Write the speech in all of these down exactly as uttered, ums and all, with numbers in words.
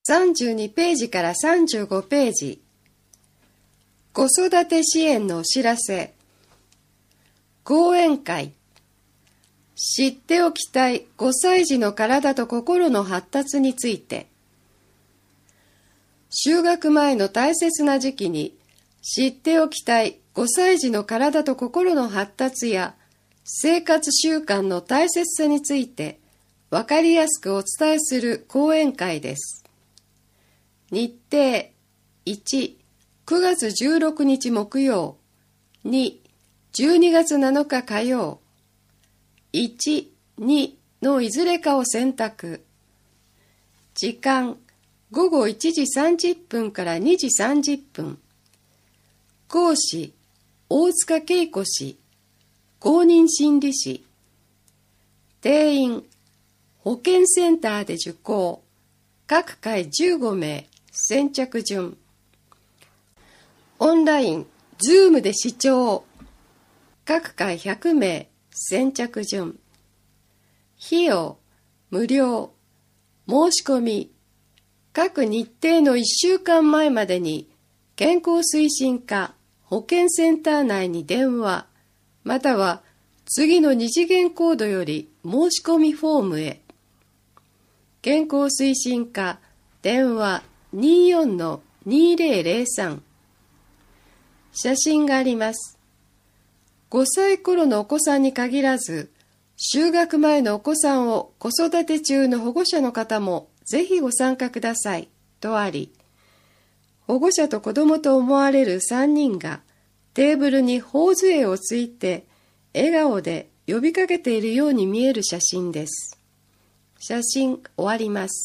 さんじゅうにページからさんじゅうごページ。子育て支援のお知らせ。講演会。知っておきたいごさい児の体と心の発達について。就学前の大切な時期に知っておきたいごさい児の体と心の発達や生活習慣の大切さについてわかりやすくお伝えする講演会です。日程いち、くがつじゅうろくにち木曜、に、じゅうにがつなのか火曜、いち、にのいずれかを選択。時間ごごいちじさんじゅっぷんからにじさんじゅっぷん。講師大塚恵子氏、公認心理師。定員保健センターで受講、各回じゅうごめい、先着順。オンライン、ズームで視聴、各回ひゃくめい、先着順。費用、無料。申し込み、各日程のいっしゅうかんまえまでに、健康推進課保健センター内に電話、または次の二次元コードより申し込みフォームへ。健康推進課電話 にじゅうよんのにせんゼロさん。写真があります。ごさい頃のお子さんに限らず、就学前のお子さんを子育て中の保護者の方もぜひご参加くださいとあり、保護者と子供と思われるさんにんがテーブルに頬杖をついて笑顔で呼びかけているように見える写真です。写真終わります。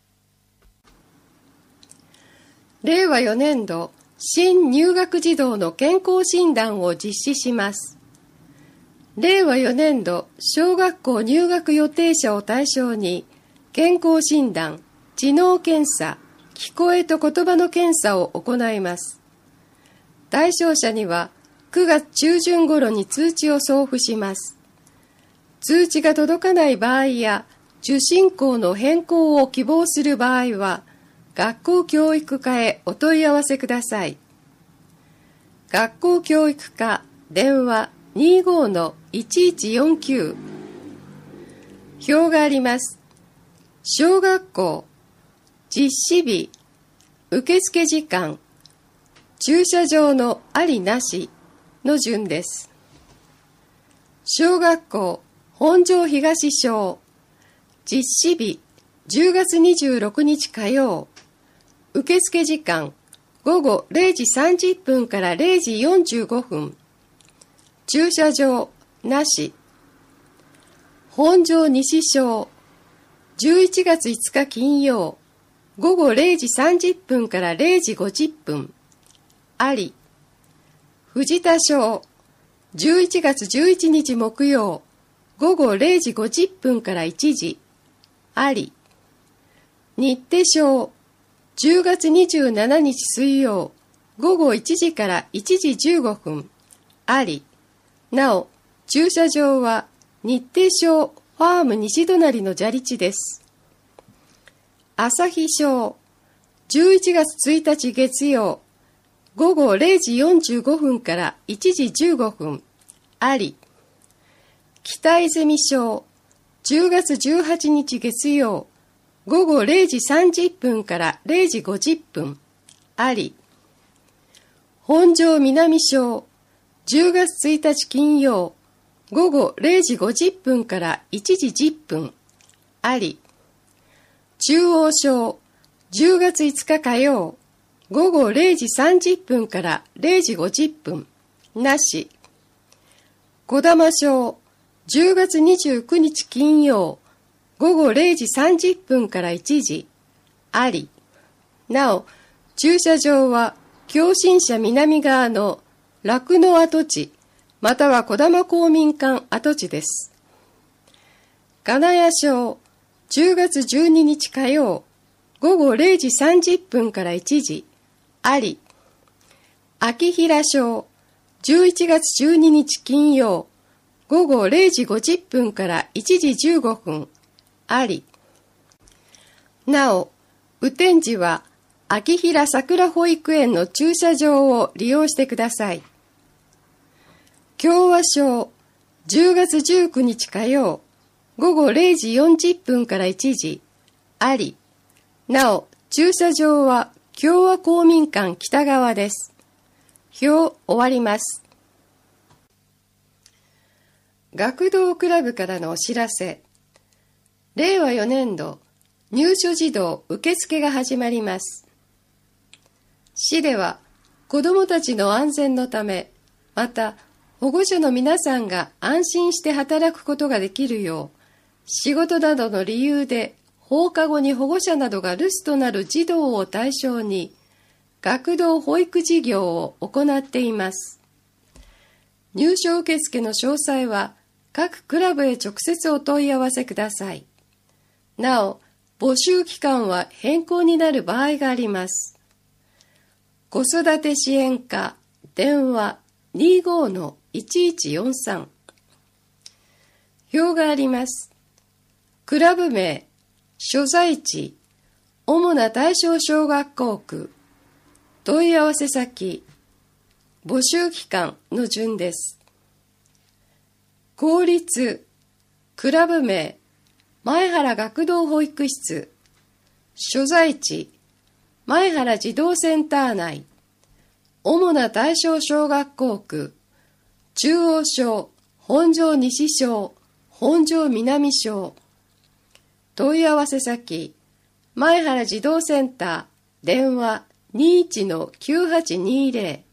れいわよねんど新入学児童の健康診断を実施します。れいわよねんど小学校入学予定者を対象に健康診断、知能検査、聞こえと言葉の検査を行います。対象者にはくがつちゅうじゅん頃に通知を送付します。通知が届かない場合や受診校の変更を希望する場合は学校教育課へお問い合わせください。学校教育課電話 にじゅうごのいちいちよんきゅう。表があります。小学校実施日、受付時間、駐車場のありなしの順です。小学校本庄東小実施日じゅうがつにじゅうろくにち火曜、受付時間ごごれいじさんじゅっぷんかられいじよんじゅうごふん、駐車場なし。本庄西小じゅういちがついつか金曜、ごごれいじさんじゅっぷんかられいじごじゅっぷん、あり。藤田小じゅういちがつじゅういちにち木曜、ごごれいじごじゅっぷんからいちじ、あり。新手小じゅうがつにじゅうしちにち水曜、ごごいちじからいちじじゅうごふん、あり。なお、駐車場は日程小ファーム西隣の砂利地です。朝日小じゅういちがつついたち月曜、ごごれいじよんじゅうごふんからいちじじゅうごふん、あり。北泉小じゅうがつじゅうはちにち月曜、ごごれいじさんじゅっぷんかられいじごじゅっぷん、あり。本庄南小じゅうがつついたち金曜、ごごれいじごじゅっぷんからいちじじゅっぷん、あり。中央小じゅうがついつか火曜、ごごれいじさんじゅっぷんかられいじごじゅっぷん、なし。小玉小じゅうがつにじゅうくにち金曜、ごごれいじさんじゅっぷんからいちじ、あり。なお、駐車場は共振車南側の酪農跡地、または小玉公民館跡地です。金谷小じゅうがつじゅうににち火曜、ごごれいじさんじゅっぷんからいちじ、あり。秋平小じゅういちがつじゅうににち金曜、ごごれいじごじゅっぷんからいちじじゅうごふん、あり。なお、 雨天時は秋平桜保育園の駐車場を利用してください。共和賞じゅうがつじゅうくにち火曜ごごれいじよんじゅっぷんからいちじあり。なお、駐車場は共和公民館北側です。表終わります。学童クラブからのお知らせ。れいわよねんど入所児童受付が始まります。市では子どもたちの安全のため、また保護者の皆さんが安心して働くことができるよう、仕事などの理由で放課後に保護者などが留守となる児童を対象に学童保育事業を行っています。入所受付の詳細は各クラブへ直接お問い合わせください。なお、募集期間は変更になる場合があります。子育て支援課電話 にじゅうごのいちいちよんさん。表があります。クラブ名、所在地、主な対象小学校区、問い合わせ先、募集期間の順です。公立、クラブ名、前原学童保育室、所在地、前原児童センター内、主な対象小学校区、中央小、本庄西小、本庄南小。問い合わせ先、前原児童センター、電話 にじゅういちのきゅうはちにじゅう。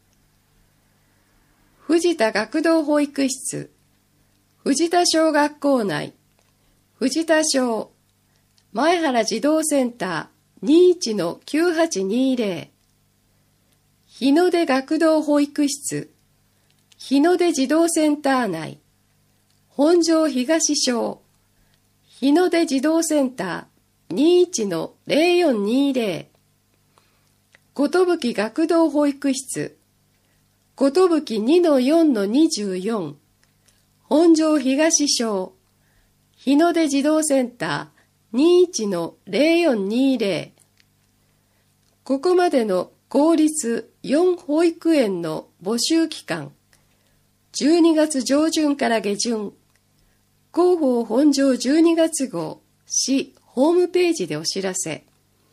藤田学童保育室、藤田小学校内、藤田小、前原児童センター にじゅういちのきゅうはちにじゅう。日の出学童保育室、日の出児童センター内、本庄東小、日の出児童センター にじゅういちのぜろよんにじゅう。ことぶき学童保育室、ことぶき にのよんのにじゅうよん、本庄東小、日の出児童センター にじゅういちのぜろよんにじゅう。ここまでの公立よん保育園の募集期間、じゅうにがつじょうじゅんから下旬、広報本庄じゅうにがつ号、市ホームページでお知らせ。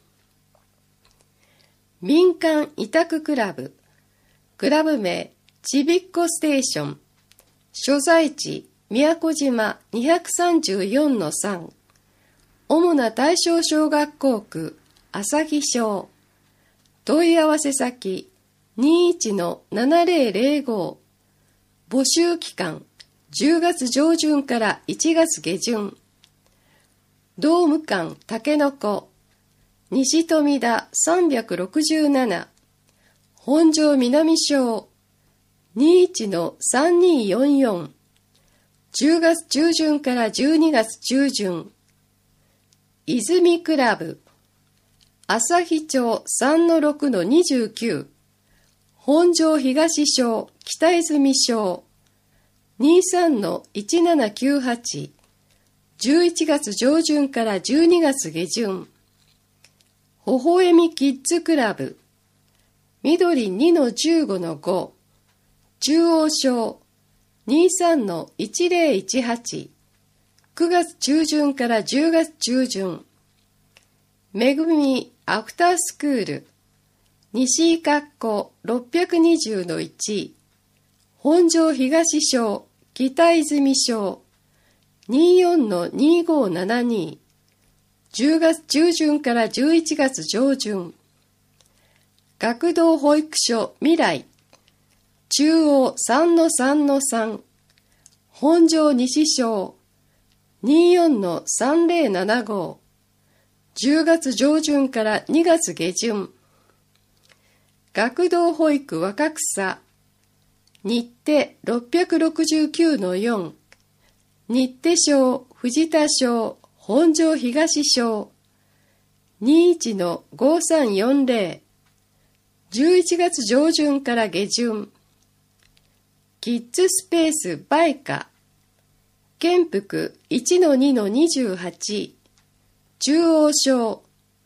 民間委託クラブ、クラブ名、ちびっこステーション、所在地、宮古島 にひゃくさんじゅうよんのさん、主な対象小学校区、朝日小、問い合わせ先、にじゅういちのななぜろぜろご、募集期間、じゅうがつじょうじゅんからいちがつ下旬、道務館竹の子、西富田さんびゃくろくじゅうなな、本庄南小、にじゅういちのさんによんよん、じゅうがつちゅうじゅんからじゅうにがつちゅうじゅん、泉クラブ、朝日町 さんのろくのにじゅうきゅう、本庄東小、北泉小、にじゅうさんのいちななきゅうはち、じゅういちがつじょうじゅんからじゅうにがつ下旬、ほほえみキッズクラブ、緑 にのじゅうごのご、中央小、にじゅうさんのいちぜろいちはち、くがつちゅうじゅんからじゅうがつちゅうじゅん、めぐみアフタースクール、西井学校ろっぴゃくにじゅうのいち、本庄東小、北泉小、にじゅうよんのにごななに、じゅうがつちゅうじゅんからじゅういちがつじょうじゅん、学童保育所未来、中央 さんのさんのさん、本庄西小、にじゅうよんのさんぜろななご、じゅうがつじょうじゅんからにがつ下旬、学童保育若草、日手ろっぴゃくろくじゅうきゅうのよん、日手小、藤田小、本庄東小、にじゅういちのごさんよんぜろ、じゅういちがつじょうじゅんから下旬、キッズスペースバイカ、県北 いちのにのにじゅうはち、中央小、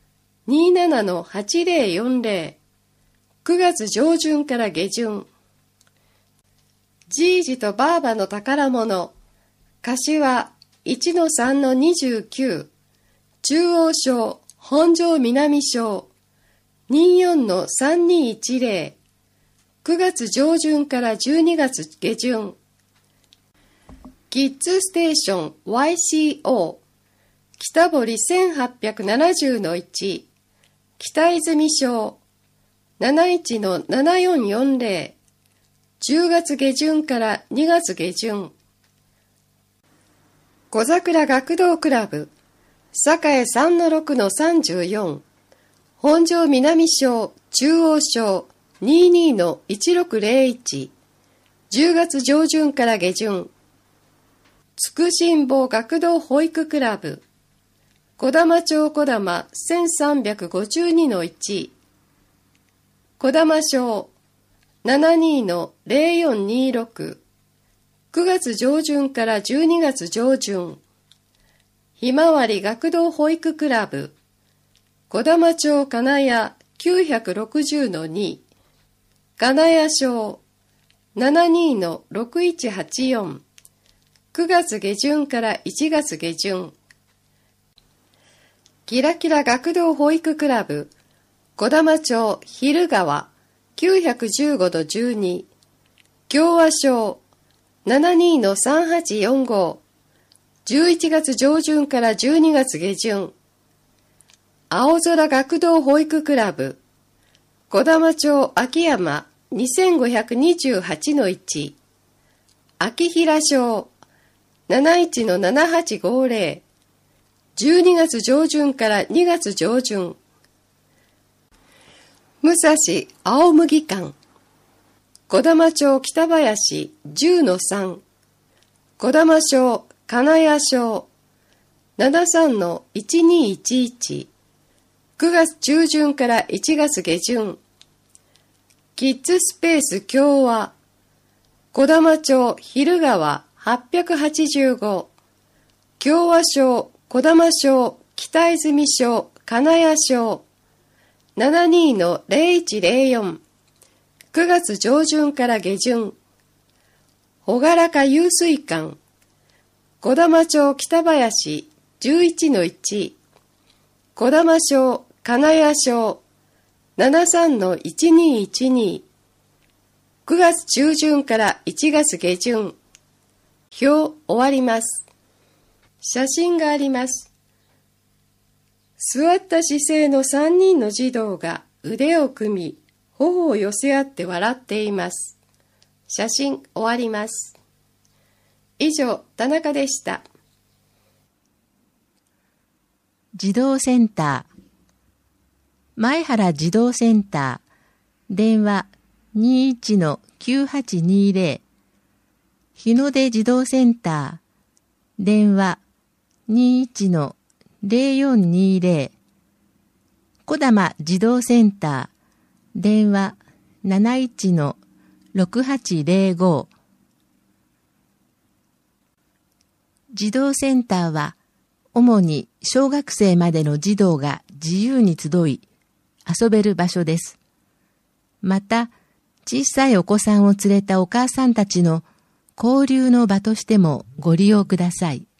にじゅうななのはちぜろよんぜろ、くがつ上旬から下旬。じいじとばあばの宝物、柏いちのさんのにじゅうきゅう、中央省本庄南省にじゅうよんのさんにいちぜろ、くがつ上旬からじゅうにがつ下旬。キッズステーション ワイシーオー 北堀せんはっぴゃくななじゅうのいち、北泉省なないちのななよんよんぜろ、じゅうがつ下旬からにがつ下旬。小桜学童クラブ栄さんのろくのさんじゅうよん、本庄南省中央省にじゅうにのいちろくぜろいち、じゅうがつ上旬から下旬。つくしんぼ学童保育クラブ小玉町小玉せんさんびゃくごじゅうにのいち、小玉省ななにのぜろよんにろく、くがつ上旬からじゅうにがつ上旬。ひまわり学童保育クラブ小玉町金谷きゅうひゃくろくじゅうのに、金谷省ななにのろくいちはちよん、くがつ下旬からいちがつ下旬。キラキラ学童保育クラブ小玉町昼川きゅうひゃくじゅうごのじゅうに、共和省ななにのさんはちよんご、じゅういちがつ上旬からじゅうにがつ下旬。青空学童保育クラブ小玉町秋山にせんごひゃくにじゅうはちのいち、秋平省なないちのななはちごぜろ、じゅうにがつ上旬からにがつ上旬。武蔵青麦館小玉町北林じゅうのさん、小玉省金谷省ななさんのいちにいちいち、くがつ中旬からいちがつ下旬。キッズスペース共和小玉町昼川はっぴゃくはちじゅうご、共和省小玉省北泉省金谷省ななにのぜろいちぜろよん、くがつ上旬から下旬。ほがらか湧水館小玉町北林じゅういちのいち、小玉省金谷省ななさんのいちにいちに、くがつ中旬からいちがつ下旬。表終わります。写真があります。座った姿勢のさんにんの児童が腕を組み、頬を寄せ合って笑っています。写真終わります。以上、田中でした。 児童センター前原児童センター電話 にじゅういちのきゅうはちにぜろ、日の出児童センター電話 にじゅういちのぜろよんにぜろ、小玉児童センター電話 なないちのろくはちぜろご。児童センターは主に小学生までの児童が自由に集い遊べる場所です。また小さいお子さんを連れたお母さんたちの交流の場としてもご利用ください。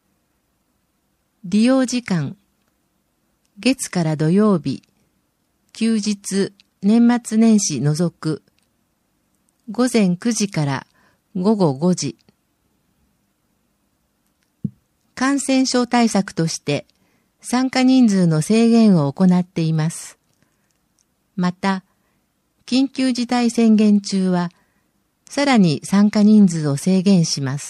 利用時間、月から土曜日、休日、年末年始除く、午前くじから午後ごじ。感染症対策として参加人数の制限を行っています。また、緊急事態宣言中は、さらに参加人数を制限します。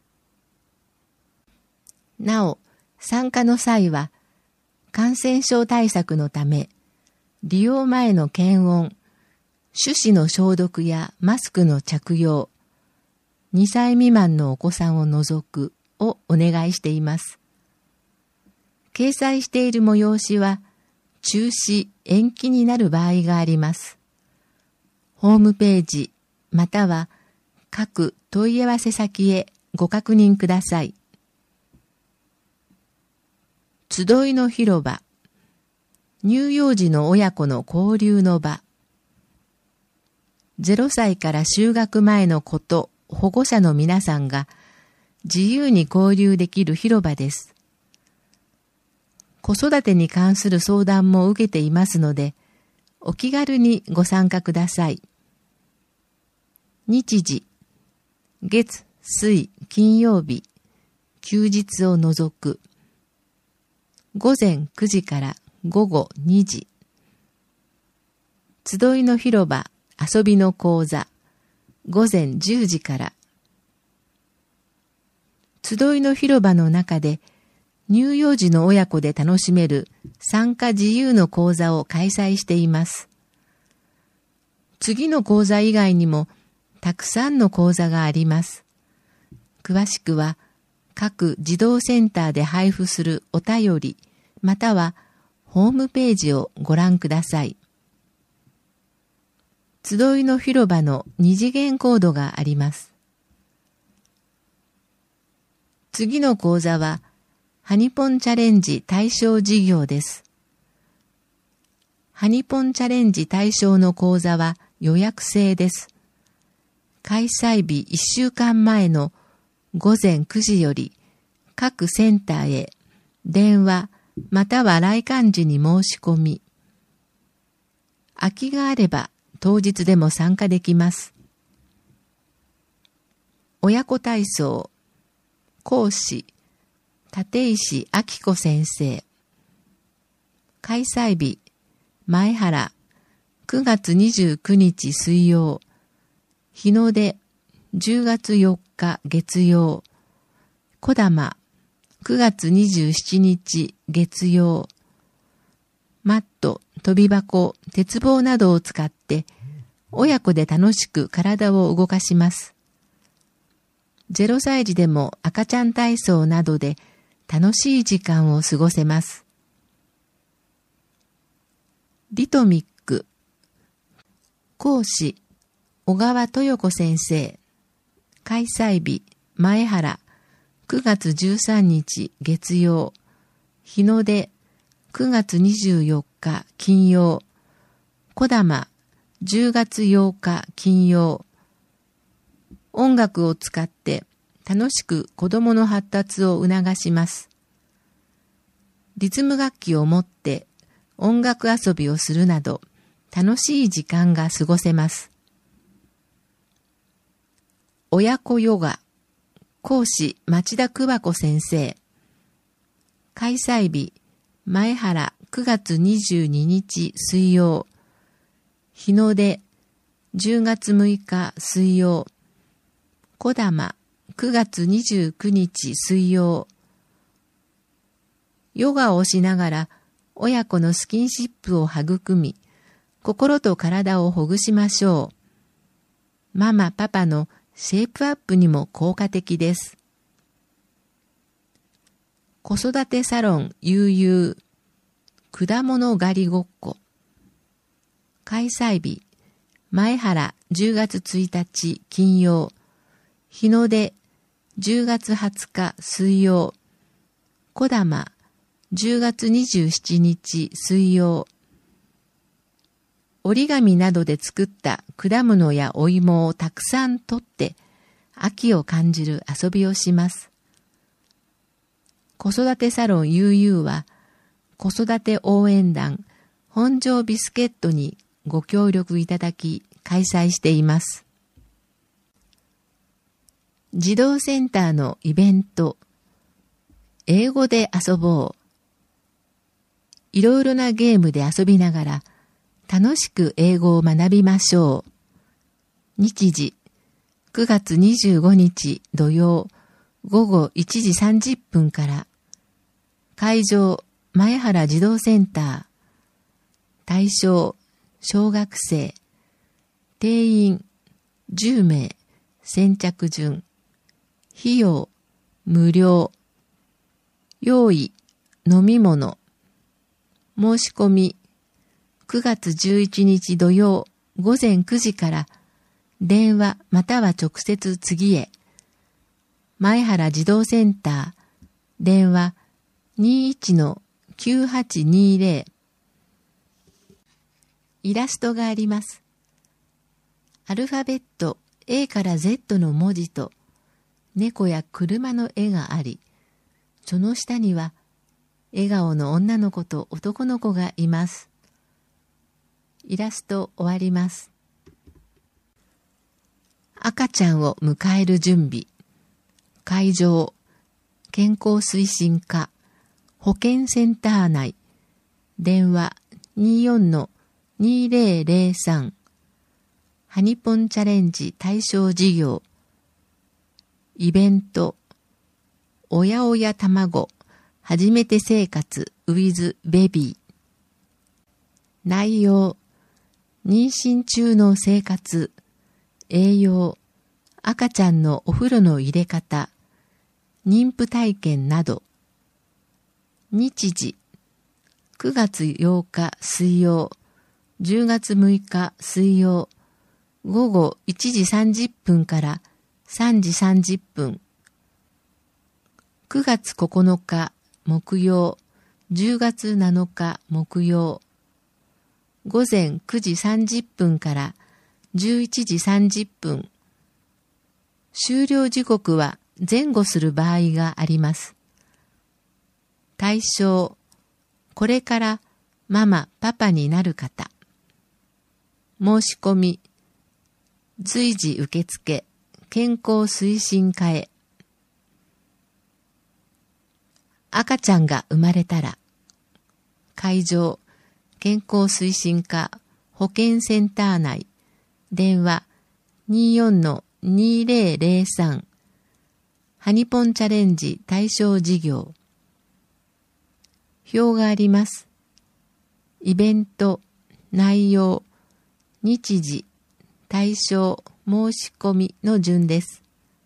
なお、参加の際は、感染症対策のため、利用前の検温、手指の消毒やマスクの着用、にさい未満のお子さんを除くをお願いしています。掲載している催しは、中止・延期になる場合があります。ホームページ、または各問い合わせ先へご確認ください。集いの広場乳幼児の親子の交流の場。ゼロさいから就学前の子と保護者の皆さんが自由に交流できる広場です。子育てに関する相談も受けていますので、お気軽にご参加ください。日時、月、水、金曜日、休日を除く。午前くじから午後にじ。集いの広場、遊びの講座、午前じゅうじから。集いの広場の中で、乳幼児の親子で楽しめる参加自由の講座を開催しています。次の講座以外にもたくさんの講座があります。詳しくは各児童センターで配布するお便りまたはホームページをご覧ください。集いの広場の二次元コードがあります。次の講座はハニポンチャレンジ対象事業です。ハニポンチャレンジ対象の講座は予約制です。開催日いっしゅうかんまえの午前くじより各センターへ電話または来館時に申し込み。空きがあれば当日でも参加できます。親子体操、講師、立石明子先生。開催日、前原、くがつにじゅうくにち水曜。日の出、じゅうがつよっか月曜。こだま、くがつにじゅうしちにち月曜。マット、跳び箱、鉄棒などを使って親子で楽しく体を動かします。ゼロさい児でも赤ちゃん体操などで楽しい時間を過ごせます。リトミック、講師、小川豊子先生。開催日、前原、くがつじゅうさんにち月曜。日の出、くがつにじゅうよっか金曜。こだま、じゅうがつようか金曜。音楽を使って楽しく子どもの発達を促します。リズム楽器を持って音楽遊びをするなど楽しい時間が過ごせます。親子ヨガ、講師町田久和子先生。開催日、前原くがつにじゅうににち水曜。日の出、じゅうがつむいか水曜。こだま、くがつにじゅうくにち水曜。ヨガをしながら親子のスキンシップを育み、心と体をほぐしましょう。ママパパのシェイプアップにも効果的です。子育てサロン悠々、果物狩りごっこ。開催日、前原じゅうがつついたち金曜。日の出、じゅうがつはつか水曜。こだま、じゅうがつにじゅうしちにち水曜。折り紙などで作った果物やお芋をたくさん取って秋を感じる遊びをします。子育てサロン悠々は子育て応援団本庄ビスケットにご協力いただき開催しています。児童センターのイベント、英語で遊ぼう。いろいろなゲームで遊びながら楽しく英語を学びましょう。日時、くがつにじゅうごにち土曜ごごいちじさんじゅっぷんから。会場、前原児童センター。対象、小学生。定員、じゅうめい。先着順。費用、無料。用意、飲み物。申し込み、くがつじゅういちにち土曜ごぜんくじから電話または直接次へ。前原児童センター、電話 にじゅういちのきゅうはちにじゅう。 イラストがあります。アルファベット A から Z の文字と猫や車の絵があり、その下には笑顔の女の子と男の子がいます。イラスト終わります。赤ちゃんを迎える準備。会場、健康推進課、保健センター内、電話 にじゅうよんのにせんさん、ハニポンチャレンジ対象事業、イベント、おやおや卵、初めて生活 with ベビー。内容、妊娠中の生活、栄養、赤ちゃんのお風呂の入れ方、妊婦体験など。日時、くがつようか水曜、じゅうがつむいか水曜、ごごいちじさんじゅっぷんからさんじさんじゅっぷん。くがつここのか木曜、じゅうがつなのか木曜、ごぜんくじさんじゅっぷんからじゅういちじさんじゅっぷん。終了時刻は前後する場合があります。対象、これからママ、パパになる方。申し込み、随時受付、健康推進課へ。赤ちゃんが生まれたら、会場、健康推進課、保健センター内、電話 にじゅうよんのにせんさん、ハニポンチャレンジ対象事業。表があります。イベント、内容、日時、対象、申し込みの順です。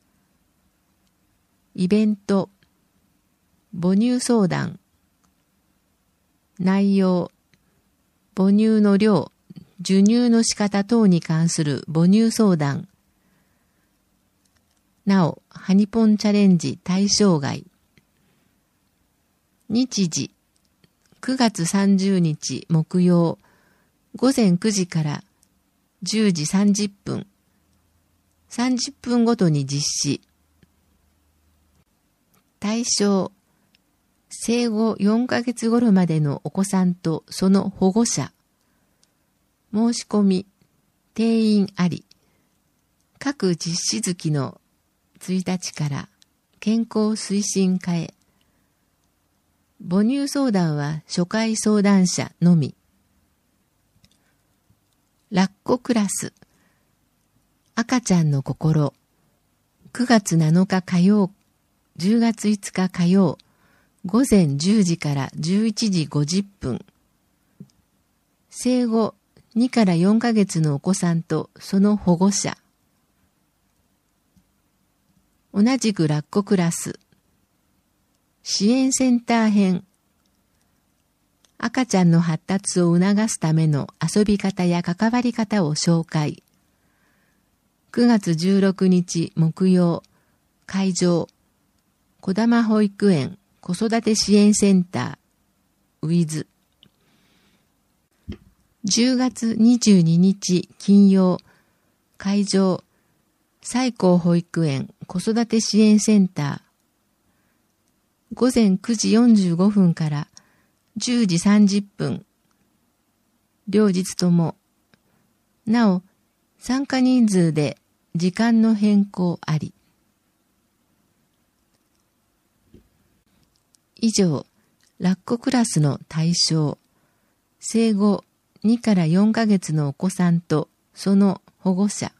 イベント、母乳相談。内容、母乳の量、授乳の仕方等に関する母乳相談。なお、ハニポンチャレンジ対象外。日時、くがつさんじゅうにち木曜、ごぜんくじからじゅうじさんじゅっぷん。さんじゅっぷんごとに実施。対象、生後よんかげつ頃までのお子さんとその保護者。申し込み、定員あり。各実施月のいちにちから健康推進課へ。母乳相談は初回相談者のみ。ラッコクラス。赤ちゃんの心。くがつなのか火曜、じゅうがついつか火曜、ごぜんじゅうじからじゅういちじごじゅっぷん。生後にからよんかげつのお子さんとその保護者。同じくラッコクラス。支援センター編。赤ちゃんの発達を促すための遊び方や関わり方を紹介。くがつじゅうろくにち木曜、会場、こだま保育園子育て支援センター、ウィズ。じゅうがつにじゅうににち金曜、会場、西光保育園子育て支援センター。ごぜんくじよんじゅうごふんからじゅうじさんじゅっぷん。両日とも。なお、参加人数で時間の変更あり。以上、ラッコクラスの対象。生後にからよんかげつのお子さんとその保護者。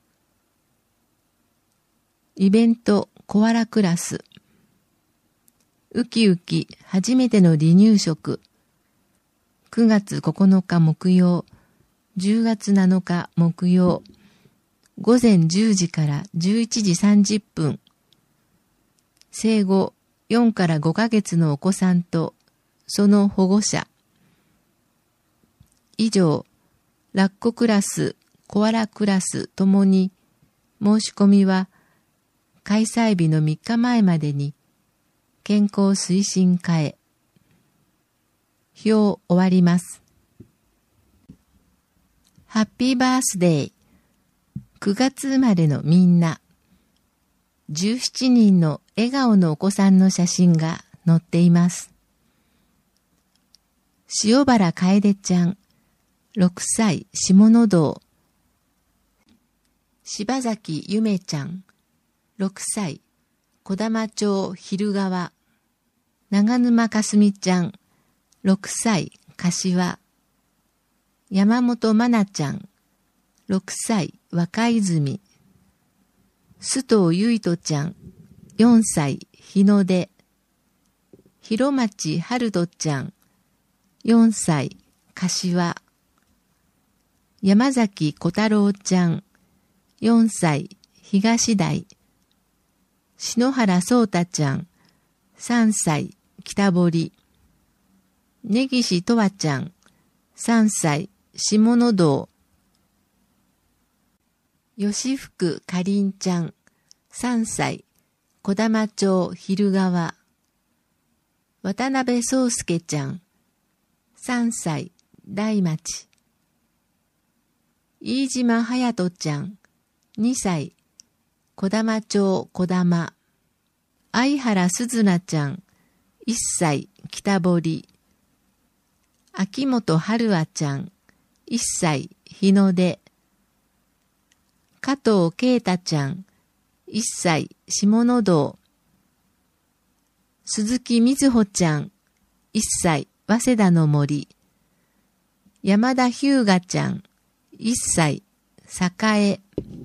イベントコアラクラス。ウキウキ初めての離乳食。くがつここのか木曜、じゅうがつなのか木曜、ごぜんじゅうじからじゅういちじさんじゅっぷん。生後よんからごかげつのお子さんとその保護者。以上、ラッコクラス、コアラクラスともに申し込みは開催日のみっかまえまでに健康推進課へ。表終わります。 ハッピーバースデー。くがつ生まれのみんな。じゅうななにんの笑顔のお子さんの写真が載っています。塩原楓ちゃん、ろくさい、下野道。柴崎ゆめちゃん、ろくさい、小玉町昼川。長沼かすみちゃん、ろくさい、柏。山本真奈ちゃん、ろくさい、若泉。須藤ゆいとちゃん、よんさい、日の出。広町春人ちゃん、よんさい、柏。山崎小太郎ちゃん、よんさい、東台。篠原聡太ちゃん、さんさい、北堀。根岸とわちゃん、さんさい、下野道。吉福かりんちゃん、さんさい、小玉町昼川。渡辺宗介ちゃん、さんさい、大町。飯島隼人ちゃん、にさい、小玉町小玉。相原すずなちゃん、いっさい、北堀。秋元春和ちゃん、いっさい、日の出。加藤啓太ちゃん、いっさい、下野道。鈴木瑞穂ちゃん、いっさい、早稲田の森。山田日向ちゃん、いっさい、栄。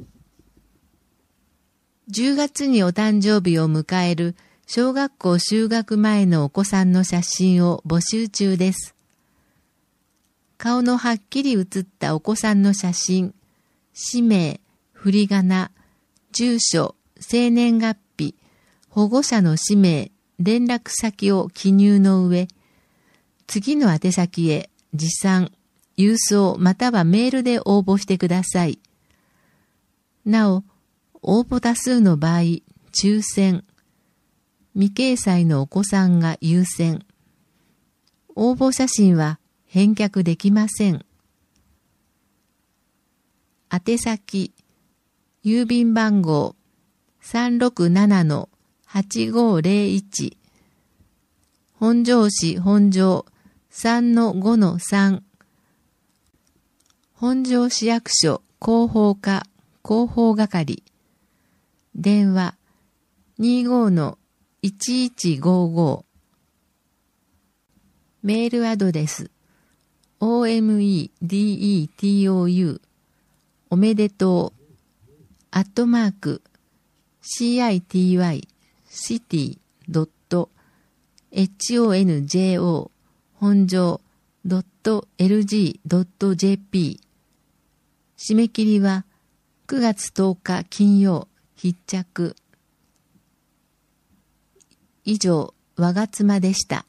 じゅうがつにお誕生日を迎える小学校就学前のお子さんの写真を募集中です。顔のはっきり写ったお子さんの写真、氏名、振り仮名、住所、生年月日、保護者の氏名、連絡先を記入の上、次の宛先へ持参、郵送またはメールで応募してください。なお、応募多数の場合、抽選。未掲載のお子さんが優先。応募写真は返却できません。宛先、郵便番号 さんろくななのはちごぜろいち 本庄市本庄 さんのごのさん 本庄市役所広報課広報係。電話 にじゅうごのいちいちごご。メールアドレス オーエムイーディーイーティーオーユー おめでとうアットマーク シーアイティーワイ シティ ドット エイチオーエヌジェーオー 本庄 ドット エルジー ドット ジェーピー。締め切りはくがつとおか金曜必着。以上、わがつまでした。